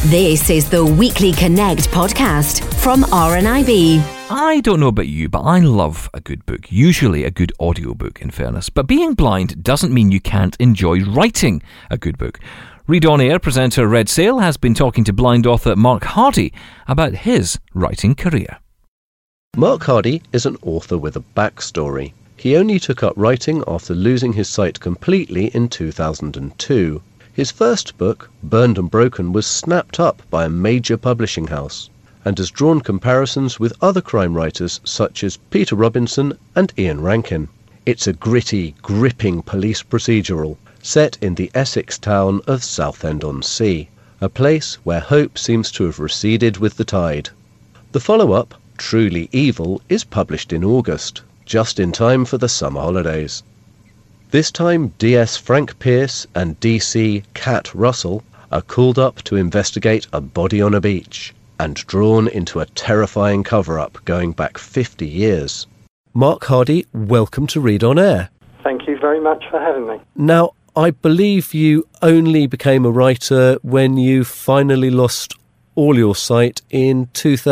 This is the Weekly Connect podcast from RNIB. I don't know about you, but I love a good book, usually a good audiobook in fairness. But being blind doesn't mean you can't enjoy writing a good book. Read On Air presenter Red Sale has been talking to blind author Mark Hardy about his writing career. Mark Hardy is an author with a backstory. He only took up writing after losing his sight completely in 2002. His first book, Burned and Broken, was snapped up by a major publishing house and has drawn comparisons with other crime writers such as Peter Robinson and Ian Rankin. It's a gritty, gripping police procedural set in the Essex town of Southend-on-Sea, a place where hope seems to have receded with the tide. The follow-up, Truly Evil, is published in August, just in time for the summer holidays. This time, DS Frank Pierce and DC Cat Russell are called up to investigate a body on a beach and drawn into a terrifying cover-up going back 50 years. Mark Hardy, welcome to Read On Air. Thank you very much for having me. Now, I believe you only became a writer when you finally lost all your sight in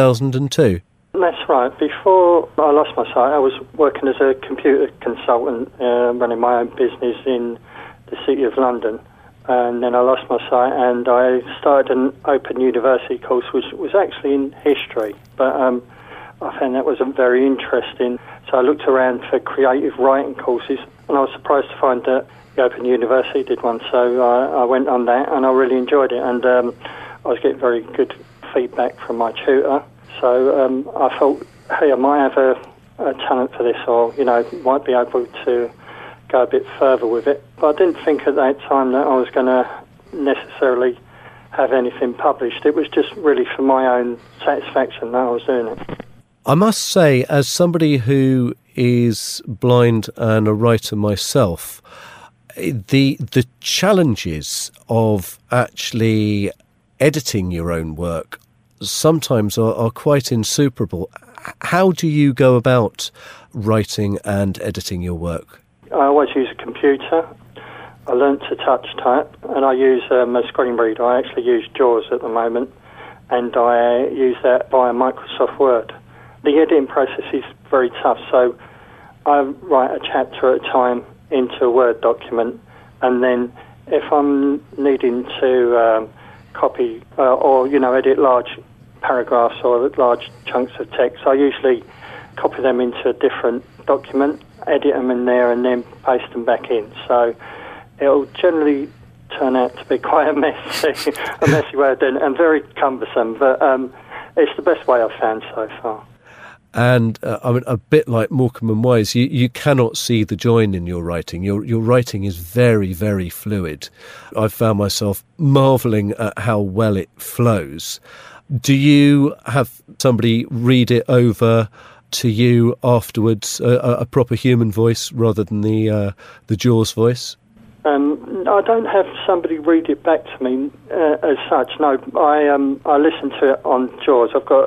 2002. That's right. Before I lost my sight, I was working as a computer consultant, running my own business in the City of London. And then I lost my sight and I started an open university course, which was actually in history. But I found that wasn't very interesting. So I looked around for creative writing courses and I was surprised to find that the Open University did one. So I went on that and I really enjoyed it. And I was getting very good feedback from my tutor. So I thought, hey, I might have a talent for this, or, might be able to go a bit further with it. But I didn't think at that time that I was going to necessarily have anything published. It was just really for my own satisfaction that I was doing it. I must say, as somebody who is blind and a writer myself, the challenges of actually editing your own work sometimes are quite insuperable. How do you go about writing and editing your work? I always use a computer. I learnt to touch type and I use a screen reader. I actually use JAWS at the moment and I use that via Microsoft Word. The editing process is very tough, so I write a chapter at a time into a Word document, and then if I'm needing to copy or edit large paragraphs or large chunks of text, I usually copy them into a different document, edit them in there and then paste them back in. So it'll generally turn out to be quite a messy way of doing it and very cumbersome, but it's the best way I've found so far. And a bit like Morecambe and Wise, you cannot see the join in your writing. Your writing is very, very fluid. I've found myself marvelling at how well it flows. Do you have somebody read it over to you afterwards, a proper human voice rather than the JAWS voice? I don't have somebody read it back to me as such. No, I listen to it on JAWS. I've got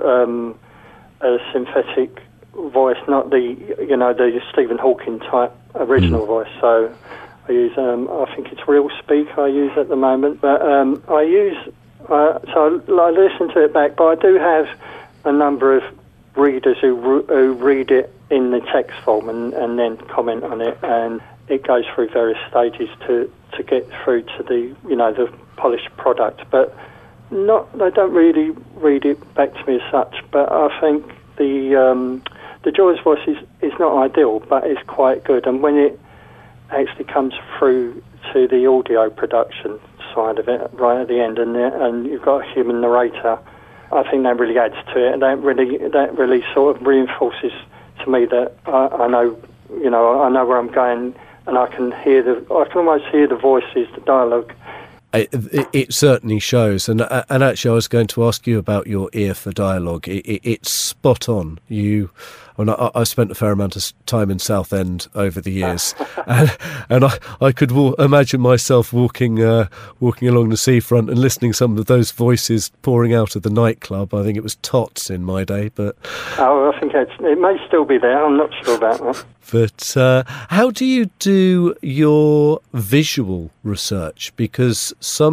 a synthetic voice, not the Stephen Hawking type original voice. So I use I think it's RealSpeak I use at the moment, but I use. So I listen to it back, but I do have a number of readers who read it in the text form and then comment on it, and it goes through various stages to get through to the polished product. But they don't really read it back to me as such. But I think the JAWS voice is not ideal, but it's quite good. And when it actually comes through to the audio production side of it, right at the end, and you've got a human narrator, I think that really adds to it, and that really sort of reinforces to me that I know where I'm going, and I can almost hear the voices, the dialogue. It certainly shows, and actually, I was going to ask you about your ear for dialogue. It's spot on. You I spent a fair amount of time in Southend over the years, and I could imagine myself walking along the seafront and listening to some of those voices pouring out of the nightclub. I think it was Tots in my day, but I think it may still be there. I'm not sure about that. But how do you do your visual research? Because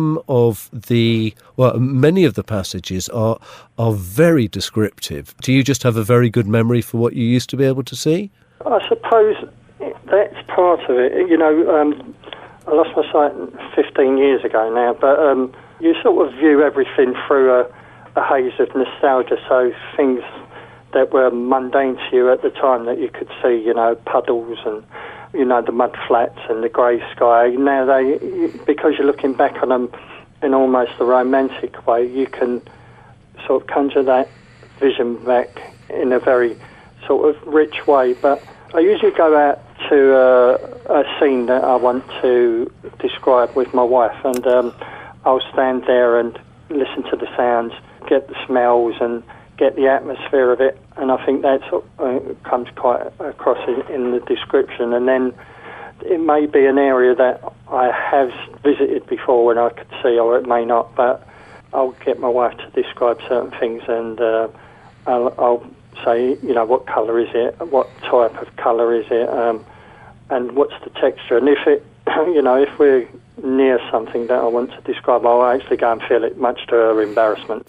many of the passages are very descriptive. Do you just have a very good memory for what you used to be able to see? I suppose that's part of it. I lost my sight 15 years ago now, but you sort of view everything through a haze of nostalgia, so things that were mundane to you at the time that you could see, puddles and, the mud flats and the grey sky. Now because you're looking back on them in almost a romantic way, you can sort of conjure that vision back in a very sort of rich way. But I usually go out to a scene that I want to describe with my wife, and I'll stand there and listen to the sounds, get the smells and get the atmosphere of it, and I think that comes quite across in the description. And then it may be an area that I have visited before and I could see, or it may not, but I'll get my wife to describe certain things, and I'll say, what colour is it, what type of colour is it, and what's the texture. And if it, if we're near something that I want to describe, I'll actually go and feel it, much to her embarrassment.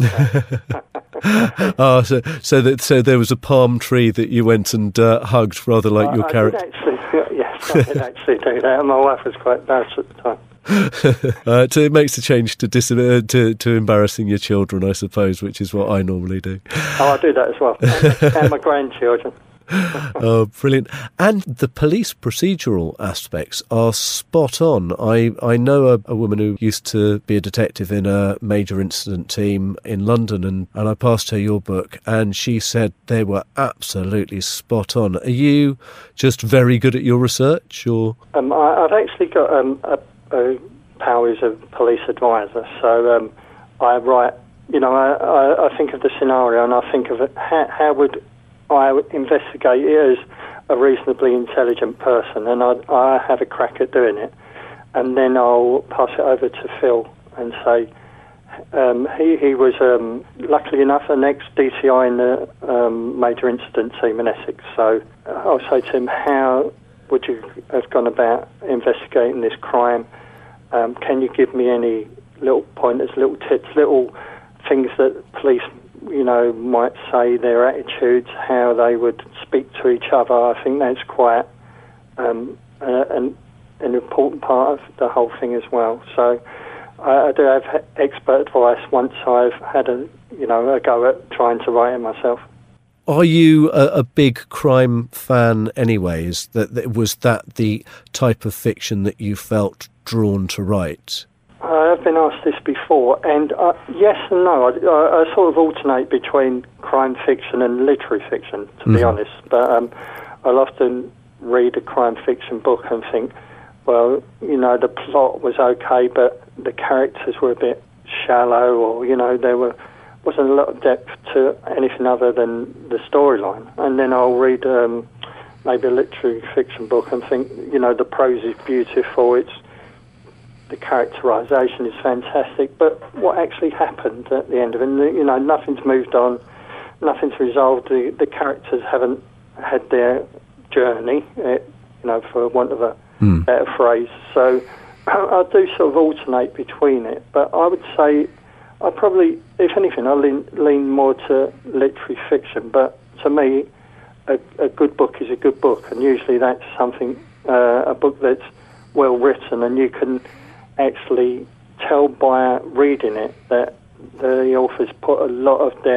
So there was a palm tree that you went and hugged, rather like your character. I did actually do that, and my wife was quite embarrassed at the time. So it makes a change to embarrassing your children, I suppose, which is what I normally do. Oh, I do that as well, and my grandchildren. Oh, brilliant. And the police procedural aspects are spot on. I know a woman who used to be a detective in a major incident team in London, and I passed her your book, and she said they were absolutely spot on. Are you just very good at your research, or? I've actually got a pal who's a police advisor, so I write, I think of the scenario and I think of it, how would I investigate it as a reasonably intelligent person, and I have a crack at doing it, and then I'll pass it over to Phil and say, he was luckily enough an ex-DCI in the major incident team in Essex, so I'll say to him, how would you have gone about investigating this crime? Can you give me any little pointers, little tips, little things that police might say, their attitudes, how they would speak to each other? I think that's quite an important part of the whole thing as well. So I do have expert advice once I've had a go at trying to write it myself. Are you a big crime fan anyway? Was that the type of fiction that you felt drawn to write? I've been asked this before, and yes and no. I sort of alternate between crime fiction and literary fiction, to be honest. But I'll often read a crime fiction book and think, well, the plot was okay, but the characters were a bit shallow, or, there wasn't a lot of depth to anything other than the storyline. And then I'll read maybe a literary fiction book and think, the prose is beautiful, the characterisation is fantastic, but what actually happened at the end of it? Nothing's moved on, nothing's resolved. The characters haven't had their journey, for want of a better phrase. So I do sort of alternate between it, but I would say I probably, if anything, I lean more to literary fiction. But to me, a good book is a good book, and usually that's something, a book that's well written, and you can actually tell by reading it that the authors put a lot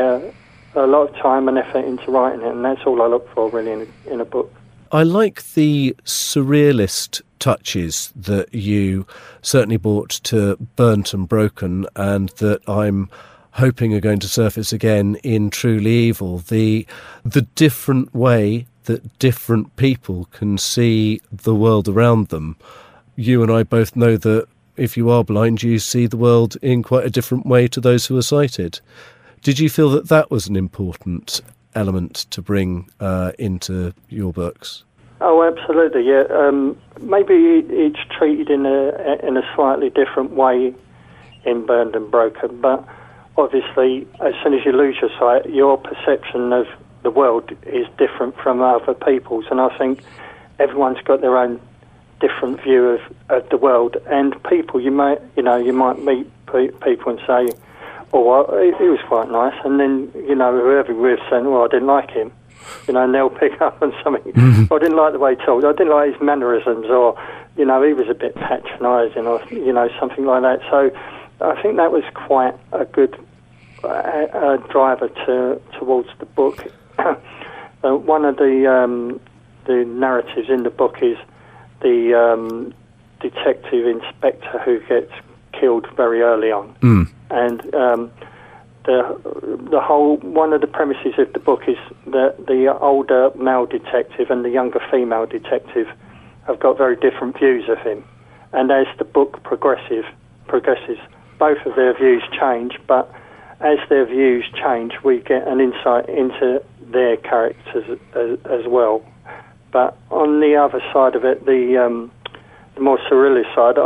of time and effort into writing it, and that's all I look for really in a book. I like the surrealist touches that you certainly brought to Burnt and Broken, and that I'm hoping are going to surface again in Truly Evil. The different way that different people can see the world around them. You and I both know that if you are blind, you see the world in quite a different way to those who are sighted. Did you feel that was an important element to bring into your books. Oh, absolutely, yeah. Maybe it's treated in a slightly different way in Burned and Broken, but obviously, as soon as you lose your sight, your perception of the world is different from other people's, and I think everyone's got their own different view of the world. And people, you might meet people and say, "Oh, well, he was quite nice," and then whoever you're with saying, "Well, I didn't like him," and they'll pick up on something. I didn't like the way he talked. I didn't like his mannerisms, or he was a bit patronising, or something like that. So I think that was quite a good driver towards the book. One of the narratives in the book is the detective inspector who gets killed very early on, and the whole one of the premises of the book is that the older male detective and the younger female detective have got very different views of him, and as the book progresses, both of their views change, but as their views change, we get an insight into their characters as well. But on the other side of it, the more surrealist side,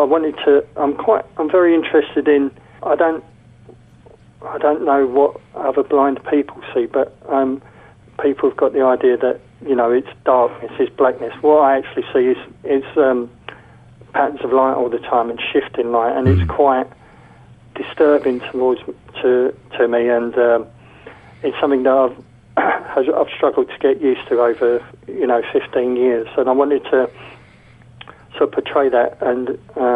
I'm very interested in. I don't know what other blind people see, but people have got the idea that it's darkness, it's blackness. What I actually see is patterns of light all the time and shifting light, and it's quite disturbing to me, and it's something that I've struggled to get used to over 15 years, and I wanted to sort of portray that, and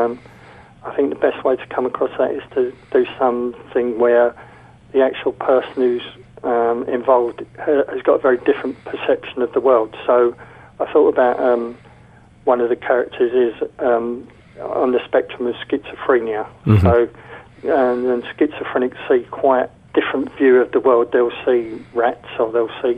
I think the best way to come across that is to do something where the actual person who's involved has got a very different perception of the world. So I thought about one of the characters is on the spectrum of schizophrenia. So and schizophrenics see quite different view of the world. They'll see rats, or they'll see,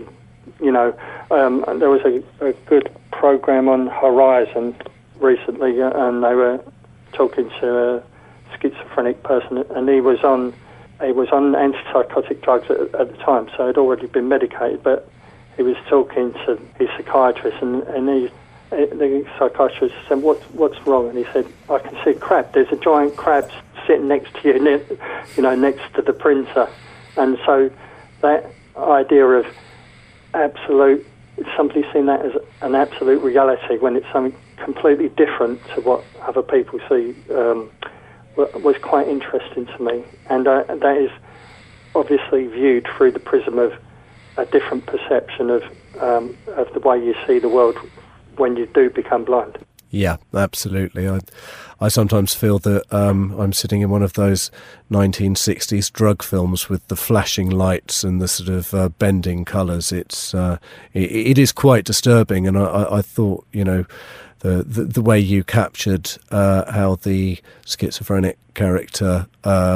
there was a good program on Horizon recently, and they were talking to a schizophrenic person, and he was on antipsychotic drugs at the time, so he'd already been medicated, but he was talking to his psychiatrist, and the psychiatrist said, what's wrong? And he said, I can see a crab. There's a giant crab sitting next to you, next to the printer. And so that idea of absolute, somebody seeing that as an absolute reality when it's something completely different to what other people see was quite interesting to me. And that is obviously viewed through the prism of a different perception of the way you see the world when you do become blind. Yeah, absolutely. I sometimes feel that I'm sitting in one of those 1960s drug films with the flashing lights and the sort of bending colours. It is quite disturbing, and I thought, the way you captured how the schizophrenic character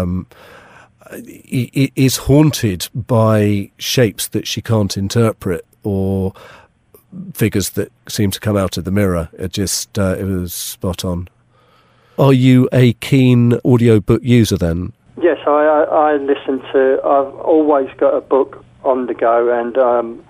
is haunted by shapes that she can't interpret, or figures that seem to come out of the mirror. It was spot on. Are you a keen audiobook user then? Yes, I listen to. I've always got a book on the go, and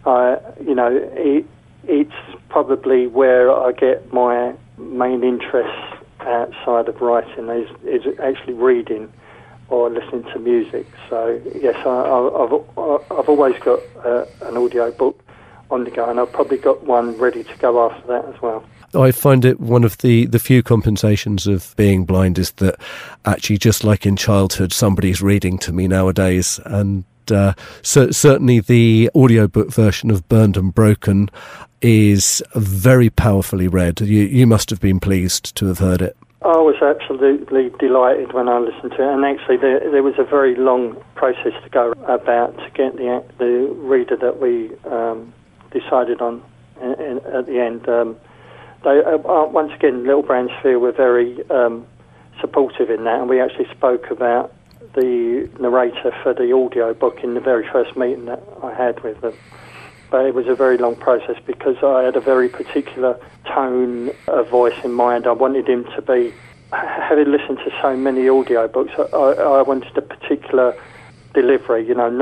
it's probably where I get my main interest outside of writing is actually reading or listening to music. So yes, I've always got an audio book on the go, and I've probably got one ready to go after that as well. I find it one of the few compensations of being blind is that actually, just like in childhood, somebody's reading to me nowadays. And certainly the audiobook version of Burned and Broken is very powerfully read. You must have been pleased to have heard it. I was absolutely delighted when I listened to it, and actually there was a very long process to go about to get the reader that we decided on at the end. Once again, Little Brown Sphere were very supportive in that, and we actually spoke about the narrator for the audio book in the very first meeting that I had with them. But it was a very long process because I had a very particular tone of voice in mind. I wanted him to be, having listened to so many audio books, I wanted a particular delivery, not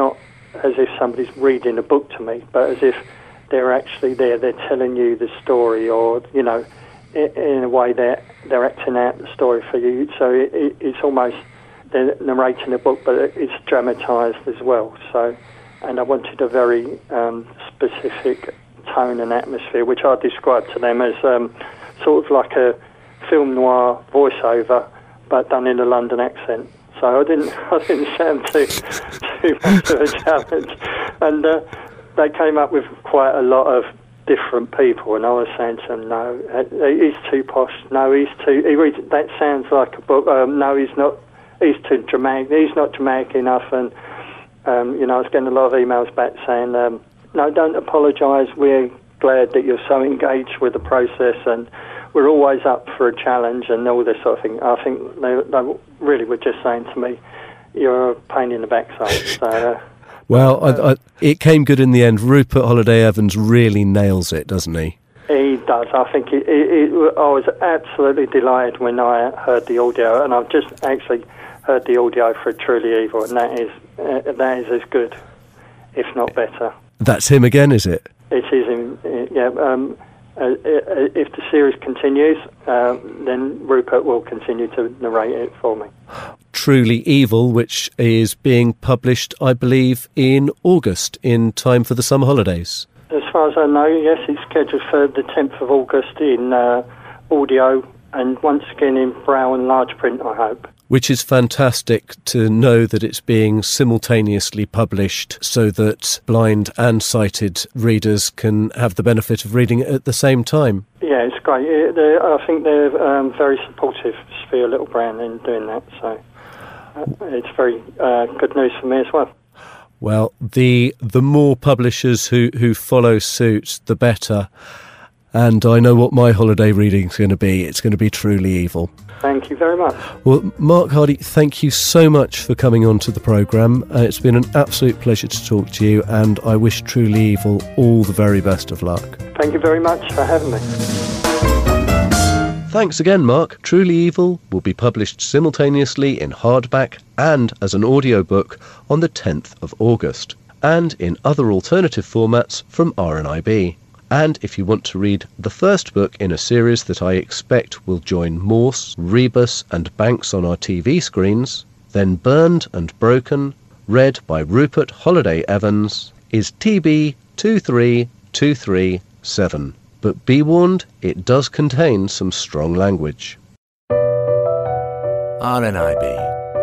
as if somebody's reading a book to me, but as if they're actually there. They're telling you the story, or in a way they're acting out the story for you. So it's almost they're narrating a book, but it's dramatised as well. So, and I wanted a very specific tone and atmosphere, which I described to them as sort of like a film noir voiceover, but done in a London accent. So I didn't sound too much of a challenge, and they came up with quite a lot of different people, and I was saying to them, no, he's too posh. No, he reads, that sounds like a book. No, he's not. He's too dramatic. He's not dramatic enough. And I was getting a lot of emails back saying, no, don't apologise. We're glad that you're so engaged with the process, and we're always up for a challenge and all this sort of thing. I think they really were just saying to me, you're a pain in the backside. So, well, it came good in the end. Rupert Holiday-Evans really nails it, doesn't he? He does. I think I was absolutely delighted when I heard the audio, and I've just actually heard the audio for Truly Evil, and that is as good, if not better. That's him again, is it? It is him, yeah. If the series continues, then Rupert will continue to narrate it for me. Truly Evil, which is being published, I believe, in August, in time for the summer holidays. As far as I know, yes, it's scheduled for the 10th of August in audio, and once again in Braille and large print, I hope. Which is fantastic to know that it's being simultaneously published so that blind and sighted readers can have the benefit of reading it at the same time. Yeah, it's great. I think they're very supportive, Sophia Little Brown, in doing that, so it's very good news for me as well. Well, the more publishers who follow suit, the better. And I know what my holiday reading's going to be. It's going to be Truly Evil. Thank you very much. Well, Mark Hardy, thank you so much for coming on to the programme. It's been an absolute pleasure to talk to you, and I wish Truly Evil all the very best of luck. Thank you very much for having me. Thanks again, Mark. Truly Evil will be published simultaneously in hardback and as an audiobook on the 10th of August, and in other alternative formats from RNIB. And if you want to read the first book in a series that I expect will join Morse, Rebus and Banks on our TV screens, then Burned and Broken, read by Rupert Holiday-Evans, is TB 23237. But be warned, it does contain some strong language. RNIB,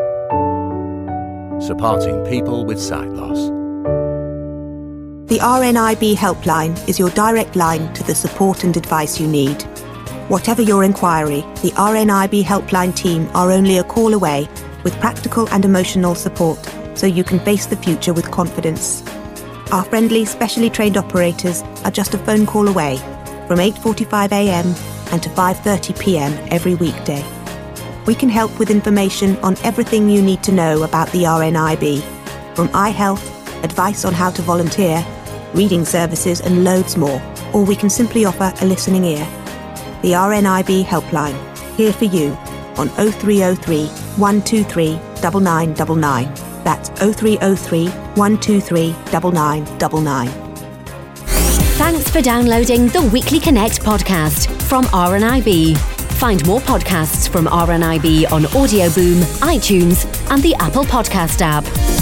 supporting people with sight loss. The RNIB helpline is your direct line to the support and advice you need. Whatever your inquiry, the RNIB helpline team are only a call away with practical and emotional support so you can face the future with confidence. Our friendly, specially trained operators are just a phone call away from 8:45 a.m. and to 5:30 p.m. every weekday. We can help with information on everything you need to know about the RNIB, from eye health, advice on how to volunteer, reading services and loads more, or we can simply offer a listening ear. The RNIB helpline, here for you on 0303 123 9999. That's 0303 123 9999. Thanks for downloading the Weekly Connect podcast from RNIB. Find more podcasts from RNIB on Audio Boom, iTunes and the Apple Podcast app.